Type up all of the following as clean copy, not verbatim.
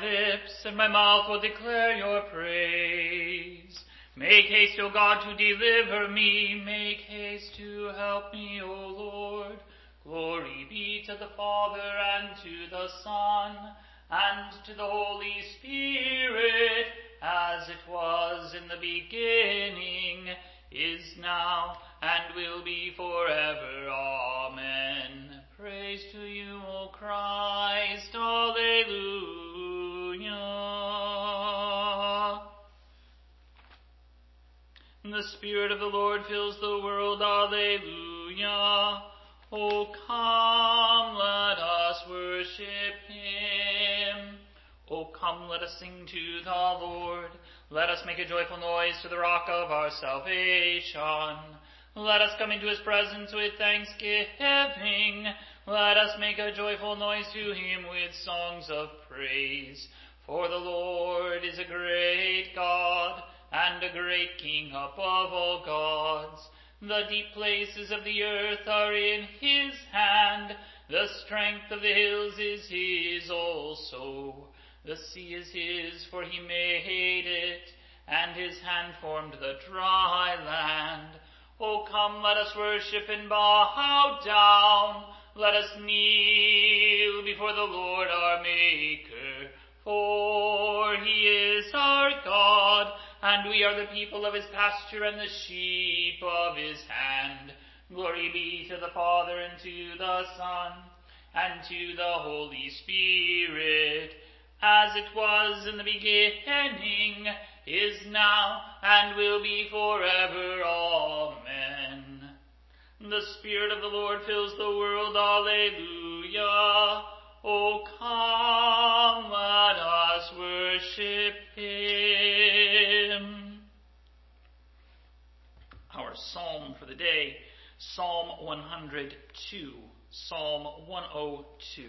lips, and my mouth will declare your praise. Make haste, O God, to deliver me. Make haste to help me, O Lord. Glory be to the Father, and to the Son, and to the Holy Spirit, as it was in the beginning, is now, and will be forever. Amen. Praise to you, O Christ. Alleluia. The Spirit of the Lord fills the world. Alleluia. O come, let us worship him. O come, let us sing to the Lord. Let us make a joyful noise to the rock of our salvation. Let us come into his presence with thanksgiving. Let us make a joyful noise to him with songs of praise. For the Lord is a great God, and a great King above all gods. The deep places of the earth are in his hand. The strength of the hills is his also. The sea is his, for he made it, and his hand formed the dry land. O come, let us worship and bow down. Let us kneel before the Lord our Maker. For he is our God, and we are the people of his pasture and the sheep of his hand. Glory be to the Father, and to the Son, and to the Holy Spirit, as it was in the beginning, is now, and will be forever. Amen. The Spirit of the Lord fills the world. Alleluia. O come, let us worship him. Our psalm for the day, Psalm 102. Psalm 102.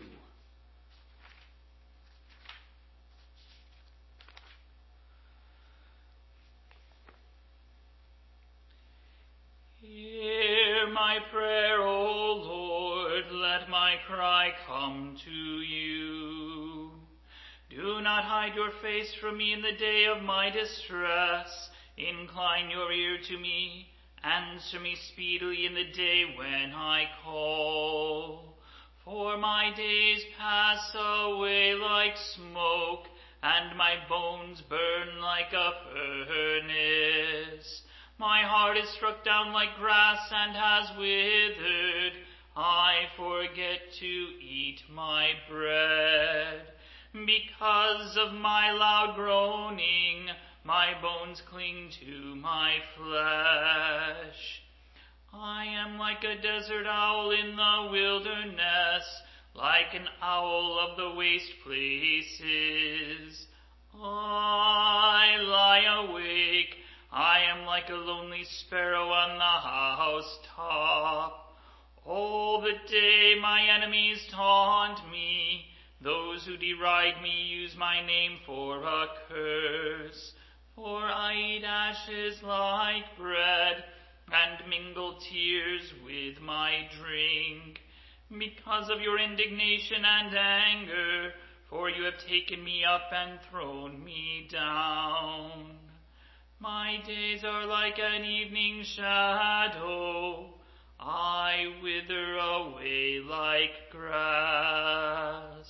Hear my prayer, O Lord, let my cry come to you. Do not hide your face from me in the day of my distress. Incline your ear to me. Answer me speedily in the day when I call. For my days pass away like smoke, and my bones burn like a furnace. My heart is struck down like grass and has withered. I forget to eat my bread. Because of my loud groaning, my bones cling to my flesh. I am like a desert owl in the wilderness, like an owl of the waste places. I lie awake. I am like a lonely sparrow on the housetop. All the day my enemies taunt me. Those who deride me use my name for a curse. For I eat ashes like bread, and mingle tears with my drink. Because of your indignation and anger, for you have taken me up and thrown me down. My days are like an evening shadow. I wither away like grass.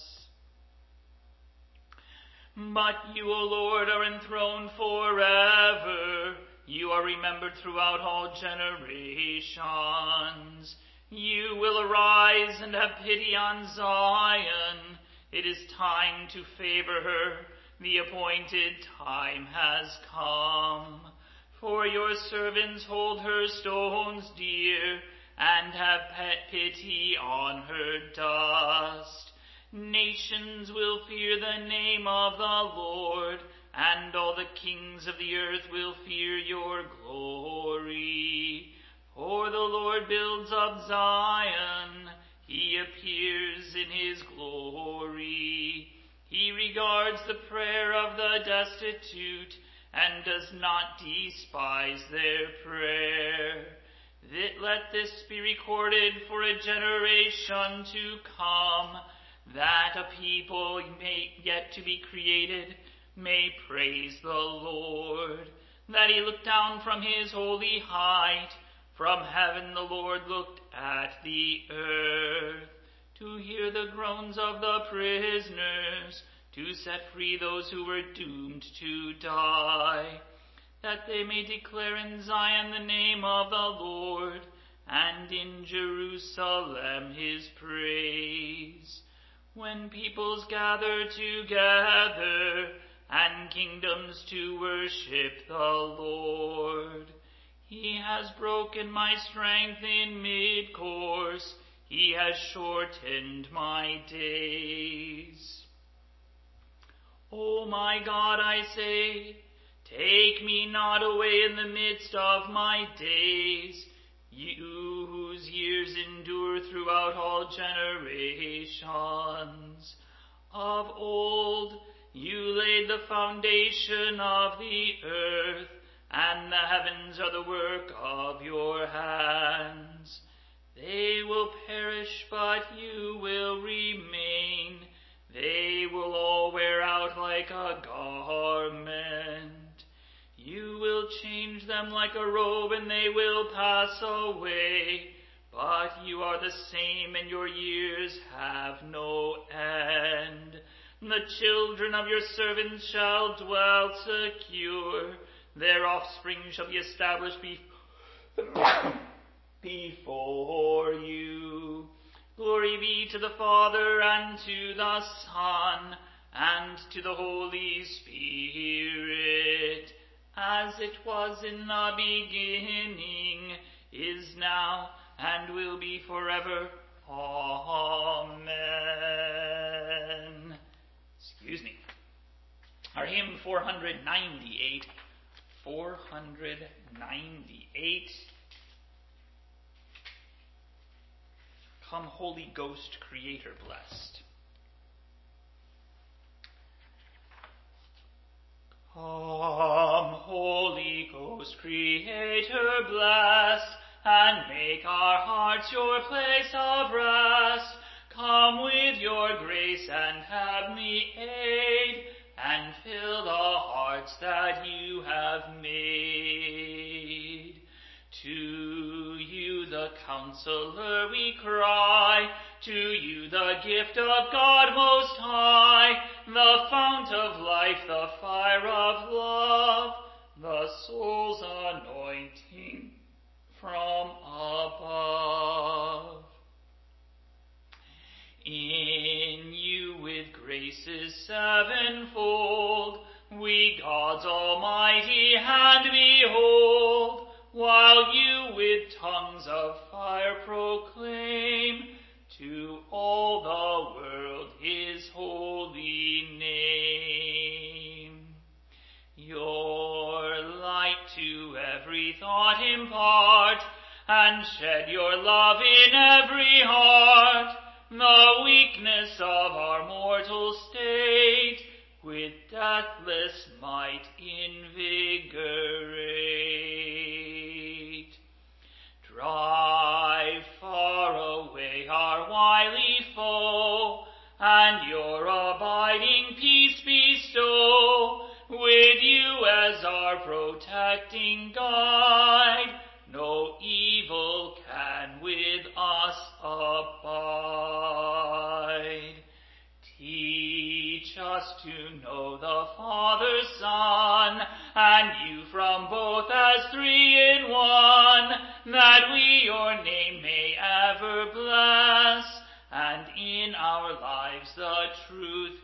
But you, O Lord, are enthroned forever. You are remembered throughout all generations. You will arise and have pity on Zion. It is time to favor her. The appointed time has come. For your servants hold her stones dear, and have pity on her dust. Nations will fear the name of the Lord, and all the kings of the earth will fear your glory. For the Lord builds up Zion, he appears in his glory. He regards the prayer of the destitute, and does not despise their prayer. Let this be recorded for a generation to come, that a people yet to be created may praise the Lord, that he looked down from his holy height. From heaven the Lord looked at the earth, to hear the groans of the prisoners, to set free those who were doomed to die, that they may declare in Zion the name of the Lord, and in Jerusalem his praise. When peoples gather together, and kingdoms to worship the Lord. He has broken my strength in mid-course. He has shortened my days. O my God, I say, take me not away in the midst of my days, you whose years endure throughout all generations. Of old, you laid the foundation of the earth, and the heavens are the work of your hands. They will perish, but you will remain. They will all wear out like a garment. You will change them like a robe, and they will pass away. But you are the same, and your years have no end. The children of your servants shall dwell secure. Their offspring shall be established before you. Glory be to the Father, and to the Son, and to the Holy Spirit, as it was in the beginning, is now, and will be forever. Amen. Excuse me. Our hymn 498. 498. Come, Holy Ghost, Creator blessed. Come, Holy Ghost, Creator blessed, and make our hearts your place of rest. Come with your grace and heavenly aid, and fill the hearts that you have made. To you, the Counselor, we cry, to you, the gift of God Most High, the fount of life, the fire of love, the soul's anointing from above. In you, with graces sevenfold, we God's almighty hand behold, while you with tongues of fire proclaim to all the world his holy name. Your light to every thought impart, and shed your love in every heart. The weakness of our mortal state with deathless might invigorate. Drive far away our wily foe, and your abiding peace bestow. With you as our protecting guide, no evil can with us abide. Teach us to know the Father, Son, and you from both as three in one, that we your name may ever bless, and in our lives the truth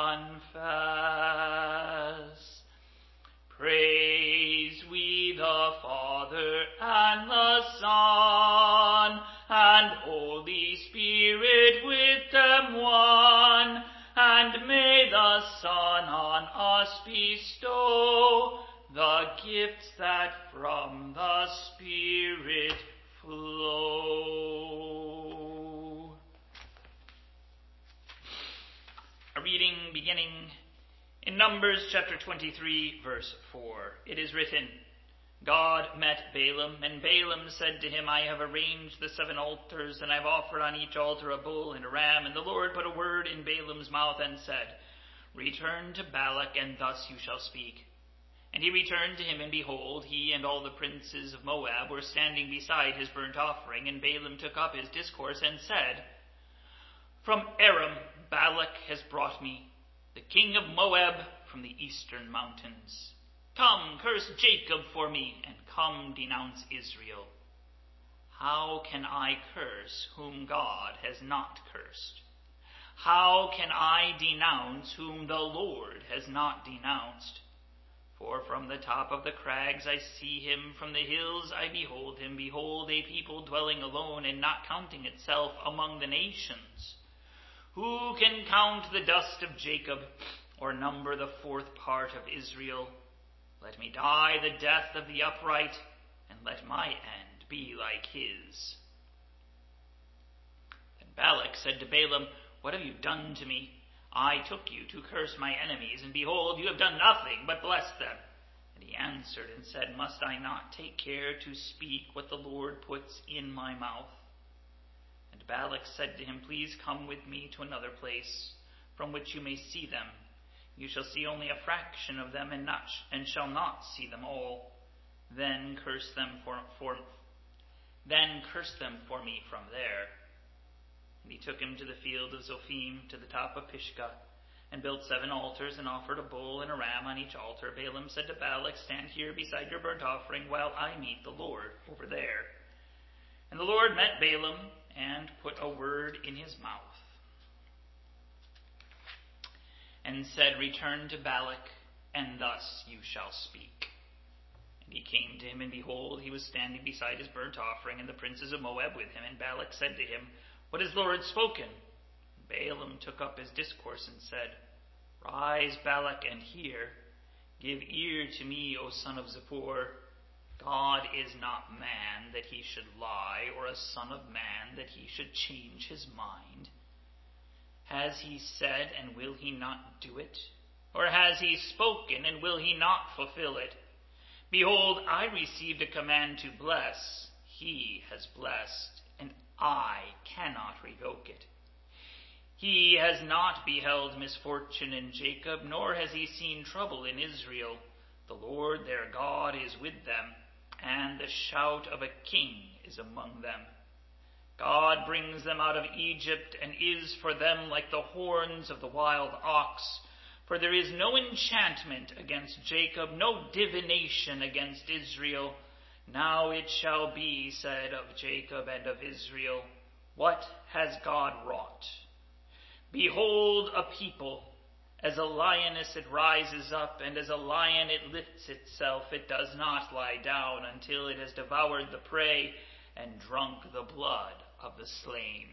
confess. Praise we the Father and the Son, and Holy Spirit with them one, and may the Son on us bestow the gifts that from the Spirit flow. A reading beginning in Numbers chapter 23, verse 4. It is written, God met Balaam, and Balaam said to him, I have arranged the 7 altars, and I have offered on each altar a bull and a ram. And the Lord put a word in Balaam's mouth and said, Return to Balak, and thus you shall speak. And he returned to him, and behold, he and all the princes of Moab were standing beside his burnt offering. And Balaam took up his discourse and said, From Aram Balak has brought me, the king of Moab from the eastern mountains. Come, curse Jacob for me, and come, denounce Israel. How can I curse whom God has not cursed? How can I denounce whom the Lord has not denounced? For from the top of the crags I see him, from the hills I behold him. Behold, a people dwelling alone and not counting itself among the nations. Who can count the dust of Jacob, or number the 4th part of Israel? Let me die the death of the upright, and let my end be like his. Then Balak said to Balaam, What have you done to me? I took you to curse my enemies, and behold, you have done nothing but bless them. And he answered and said, Must I not take care to speak what the Lord puts in my mouth? And Balak said to him, Please come with me to another place, from which you may see them. You shall see only a fraction of them, and shall not see them all. Then curse them for me from there. And he took him to the field of Zophim, to the top of Pisgah, and built 7 altars, and offered a bull and a ram on each altar. Balaam said to Balak, Stand here beside your burnt offering, while I meet the Lord over there. And the Lord met Balaam, and put a word in his mouth, and said, Return to Balak, and thus you shall speak. And he came to him, and behold, he was standing beside his burnt offering, and the princes of Moab with him. And Balak said to him, What has the Lord spoken? And Balaam took up his discourse and said, Rise, Balak, and hear. Give ear to me, O son of Zippor. God is not man, that he should lie, or a son of man, that he should change his mind. Has he said, and will he not do it? Or has he spoken, and will he not fulfill it? Behold, I received a command to bless. He has blessed, and I cannot revoke it. He has not beheld misfortune in Jacob, nor has he seen trouble in Israel. The Lord their God is with them, and the shout of a king is among them. God brings them out of Egypt, and is for them like the horns of the wild ox. For there is no enchantment against Jacob, no divination against Israel. Now it shall be said of Jacob and of Israel, What has God wrought? Behold a people, as a lioness it rises up, and as a lion it lifts itself. It does not lie down until it has devoured the prey and drunk the blood of the slain.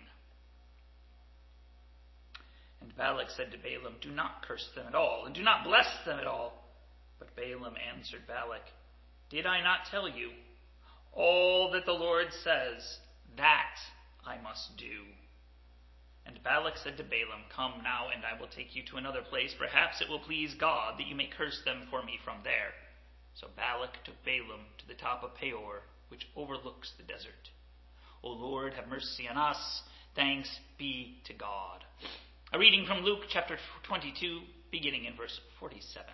And Balak said to Balaam, Do not curse them at all, and do not bless them at all. But Balaam answered Balak, Did I not tell you? All that the Lord says, that I must do. And Balak said to Balaam, Come now, and I will take you to another place. Perhaps it will please God that you may curse them for me from there. So Balak took Balaam to the top of Peor, which overlooks the desert. O Lord, have mercy on us. Thanks be to God. A reading from Luke chapter 22, beginning in verse 47.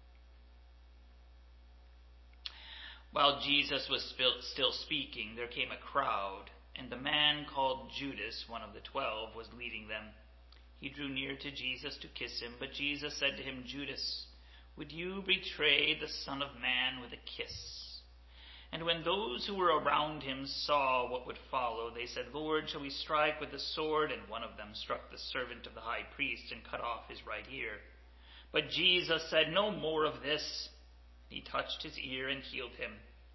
While Jesus was still speaking, there came a crowd, and the man called Judas, one of the 12, was leading them. He drew near to Jesus to kiss him, but Jesus said to him, Judas, would you betray the Son of Man with a kiss? And when those who were around him saw what would follow, they said, Lord, shall we strike with the sword? And one of them struck the servant of the high priest and cut off his right ear. But Jesus said, No more of this. He touched his ear and healed him.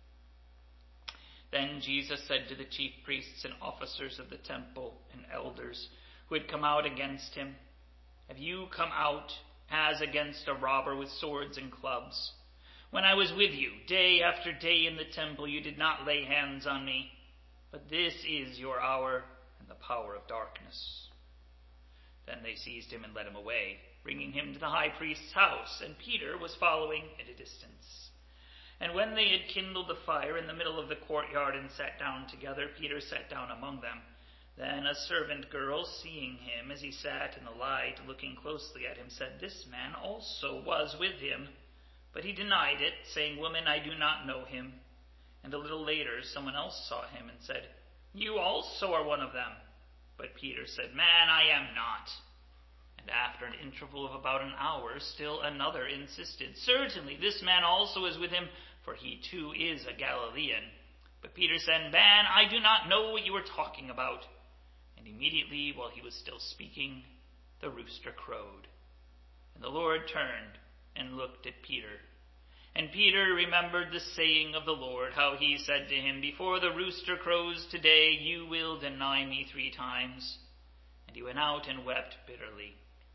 Then Jesus said to the chief priests and officers of the temple and elders who had come out against him, Have you come out as against a robber with swords and clubs? When I was with you day after day in the temple, you did not lay hands on me. But this is your hour and the power of darkness. Then they seized him and led him away, bringing him to the high priest's house, and Peter was following at a distance. And when they had kindled the fire in the middle of the courtyard and sat down together, Peter sat down among them. Then a servant girl, seeing him as he sat in the light, looking closely at him, said, "This man also was with him." But he denied it, saying, "Woman, I do not know him." And a little later someone else saw him and said, "You also are one of them." But Peter said, "Man, I am not." And after an interval of about an hour, still another insisted, "Certainly this man also is with him, for he too is a Galilean." But Peter said, "Man, I do not know what you are talking about." And immediately, while he was still speaking, the rooster crowed. And the Lord turned and looked at Peter. And Peter remembered the saying of the Lord, how he said to him, "Before the rooster crows today, you will deny me 3 times. And he went out and wept bitterly.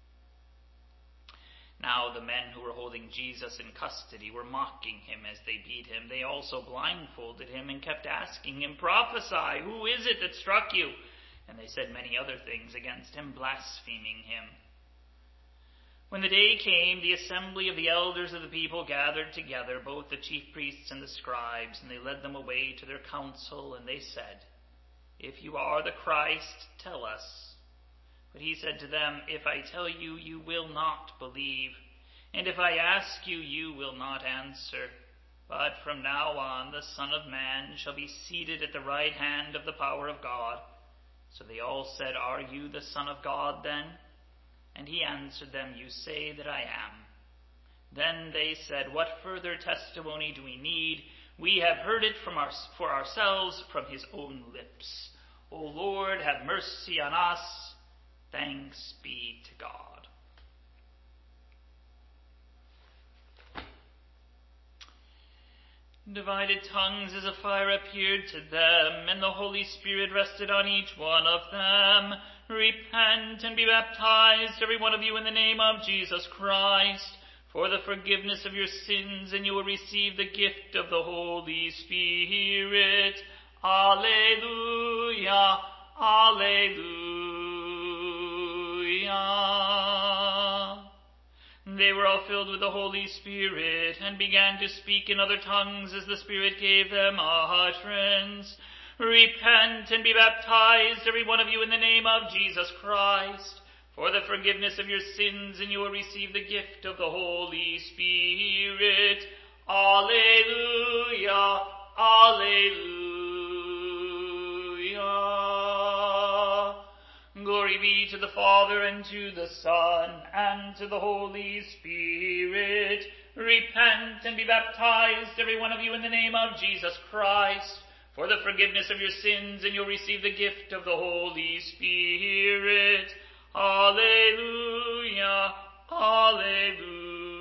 Now the men who were holding Jesus in custody were mocking him as they beat him. They also blindfolded him and kept asking him, "Prophesy, who is it that struck you?" And they said many other things against him, blaspheming him. When the day came, the assembly of the elders of the people gathered together, both the chief priests and the scribes, and they led them away to their council, and they said, "If you are the Christ, tell us." But he said to them, "If I tell you, you will not believe, and if I ask you, you will not answer. But from now on, the Son of Man shall be seated at the right hand of the power of God." So they all said, "Are you the Son of God then?" And he answered them, "You say that I am." Then they said, "What further testimony do we need? We have heard it for ourselves from his own lips. O Lord, have mercy on us. Thanks be to God." Divided tongues as a fire appeared to them, and the Holy Spirit rested on each one of them. "Repent and be baptized, every one of you, in the name of Jesus Christ, for the forgiveness of your sins, and you will receive the gift of the Holy Spirit." Alleluia, alleluia. They were all filled with the Holy Spirit, and began to speak in other tongues as the Spirit gave them utterance. "Repent and be baptized, every one of you, in the name of Jesus Christ, for the forgiveness of your sins, and you will receive the gift of the Holy Spirit." Alleluia, alleluia. Glory be to the Father, and to the Son, and to the Holy Spirit. "Repent and be baptized, every one of you, in the name of Jesus Christ, for the forgiveness of your sins, and you'll receive the gift of the Holy Spirit." Alleluia, alleluia.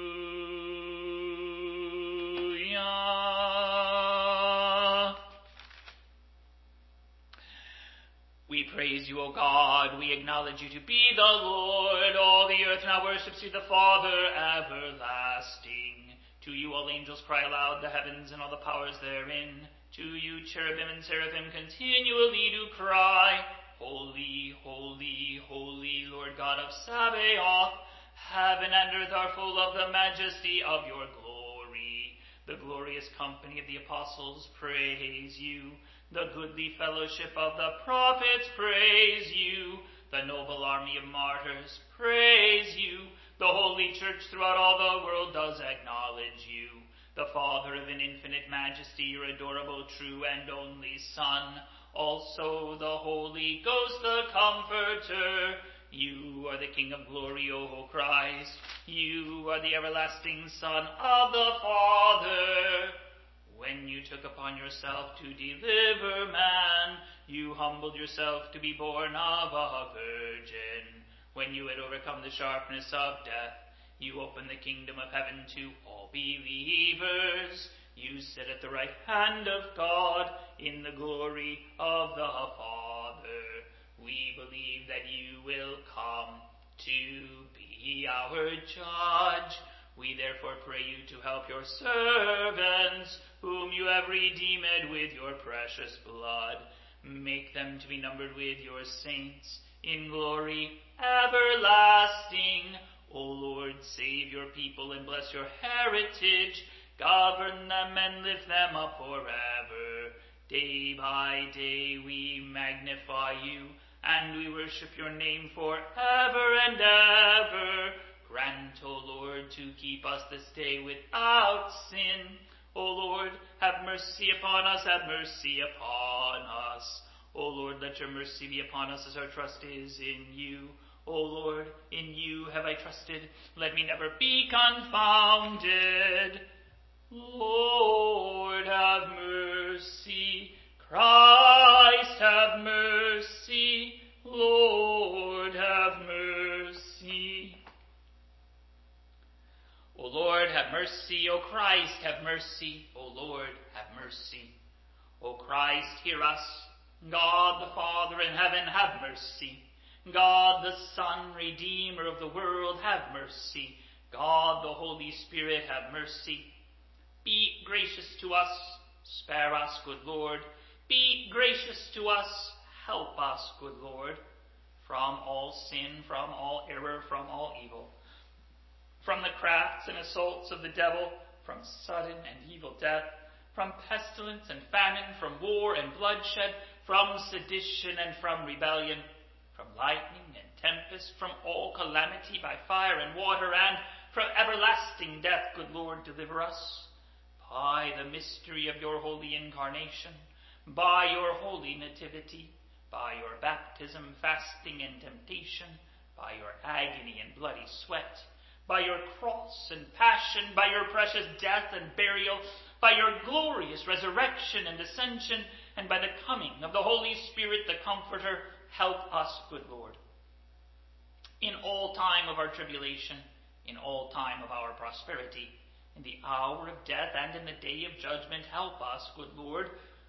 We praise you, O God. We acknowledge you to be the Lord. All the earth now worships you, the Father everlasting. To you all angels cry aloud, the heavens and all the powers therein. To you cherubim and seraphim continually do cry, "Holy, holy, holy, Lord God of Sabaoth. Heaven and earth are full of the majesty of your glory." The glorious company of the apostles praise you. The goodly fellowship of the prophets praise you. The noble army of martyrs praise you. The holy church throughout all the world does acknowledge you. The Father of an infinite majesty, your adorable, true, and only Son. Also the Holy Ghost, the Comforter. You are the King of glory, O Christ. You are the everlasting Son of the Father. When you took upon yourself to deliver man, you humbled yourself to be born of a virgin. When you had overcome the sharpness of death, you opened the kingdom of heaven to all believers. You sit at the right hand of God in the glory of the Father. We believe that you will come to be our judge. We therefore pray you to help your servants, whom you have redeemed with your precious blood. Make them to be numbered with your saints in glory everlasting. O Lord, save your people and bless your heritage. Govern them and lift them up forever. Day by day we magnify you, and we worship your name forever and ever. Grant, O Lord, to keep us this day without sin. O Lord, have mercy upon us, have mercy upon us. O Lord, let your mercy be upon us as our trust is in you. O Lord, in you have I trusted. Let me never be confounded. Lord, have mercy. Christ, have mercy. Lord, have mercy. O Lord, have mercy. O Christ, have mercy. O Lord, have mercy. O Christ, hear us. God the Father in heaven, have mercy. God the Son, Redeemer of the world, have mercy. God the Holy Spirit, have mercy. Be gracious to us. Spare us, good Lord. Be gracious to us. Help us, good Lord, from all sin, from all error, from all evil, from the crafts and assaults of the devil, from sudden and evil death, from pestilence and famine, from war and bloodshed, from sedition and from rebellion, from lightning and tempest, from all calamity by fire and water, and from everlasting death, good Lord, deliver us. By the mystery of your holy incarnation, by your holy nativity, by your baptism, fasting, and temptation, by your agony and bloody sweat, by your cross and passion, by your precious death and burial, by your glorious resurrection and ascension, and by the coming of the Holy Spirit, the Comforter, help us, good Lord. In all time of our tribulation, in all time of our prosperity, in the hour of death and in the day of judgment, help us, good Lord.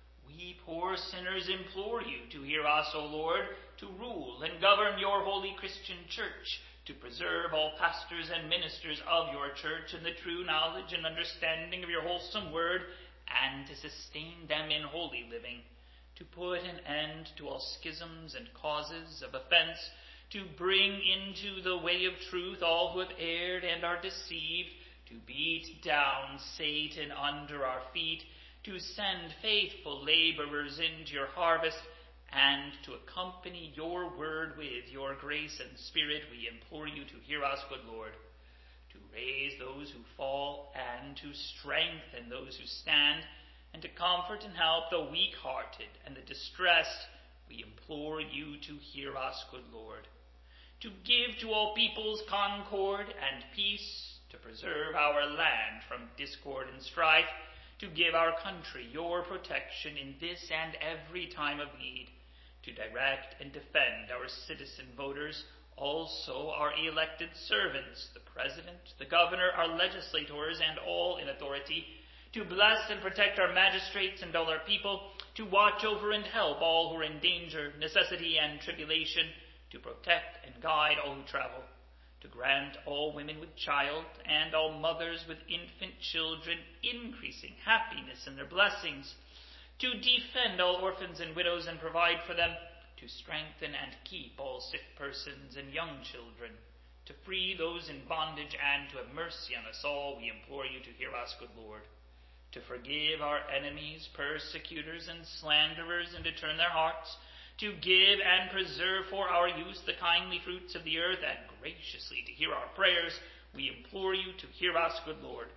We poor sinners implore you to hear us, O Lord, to rule and govern your holy Christian church, to preserve all pastors and ministers of your church in the true knowledge and understanding of your wholesome word, and to sustain them in holy living, to put an end to all schisms and causes of offense, to bring into the way of truth all who have erred and are deceived, to beat down Satan under our feet, to send faithful laborers into your harvest, and to accompany your word with your grace and spirit. We implore you to hear us, good Lord, to raise those who fall and to strengthen those who stand, and to comfort and help the weak-hearted and the distressed. We implore you to hear us, good Lord, to give to all peoples concord and peace, to preserve our land from discord and strife, to give our country your protection in this and every time of need, to direct and defend our citizen voters, also our elected servants, the President, the Governor, our legislators, and all in authority, to bless and protect our magistrates and all our people, to watch over and help all who are in danger, necessity, and tribulation, to protect and guide all who travel, to grant all women with child and all mothers with infant children increasing happiness in their blessings, to defend all orphans and widows and provide for them, to strengthen and keep all sick persons and young children, to free those in bondage, and to have mercy on us all. We implore you to hear us, good Lord, to forgive our enemies, persecutors, and slanderers, and to turn their hearts, to give and preserve for our use the kindly fruits of the earth, and graciously to hear our prayers. We implore you to hear us, good Lord.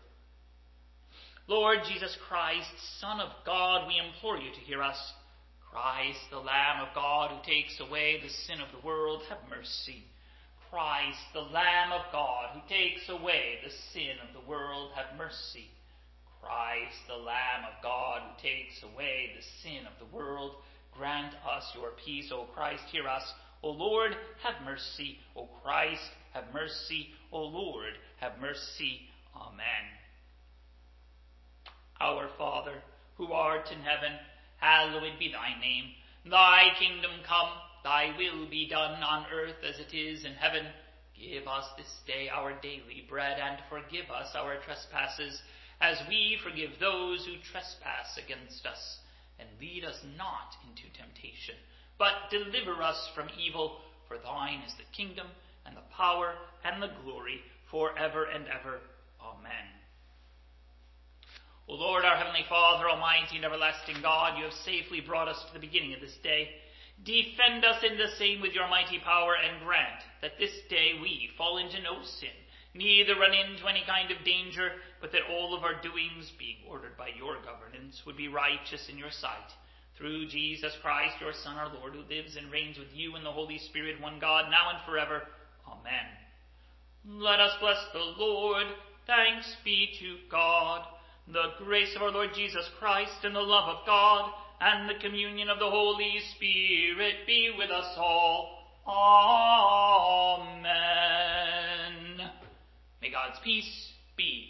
Lord Jesus Christ, Son of God, we implore you to hear us. Christ, the Lamb of God, who takes away the sin of the world, have mercy. Christ, the Lamb of God, who takes away the sin of the world, have mercy. Christ, the Lamb of God, who takes away the sin of the world, grant us your peace. O Christ, hear us. O Lord, have mercy. O Christ, have mercy. O Lord, have mercy. Amen. Our Father, who art in heaven, hallowed be thy name. Thy kingdom come, thy will be done on earth as it is in heaven. Give us this day our daily bread, and forgive us our trespasses, as we forgive those who trespass against us. And lead us not into temptation, but deliver us from evil. For thine is the kingdom, and the power, and the glory, forever and ever. Amen. O Lord, our heavenly Father, almighty and everlasting God, you have safely brought us to the beginning of this day. Defend us in the same with your mighty power, and grant that this day we fall into no sin, neither run into any kind of danger, but that all of our doings, being ordered by your governance, would be righteous in your sight. Through Jesus Christ, your Son, our Lord, who lives and reigns with you in the Holy Spirit, one God, now and forever. Amen. Let us bless the Lord. Thanks be to God. The grace of our Lord Jesus Christ, and the love of God, and the communion of the Holy Spirit be with us all. Amen. May God's peace be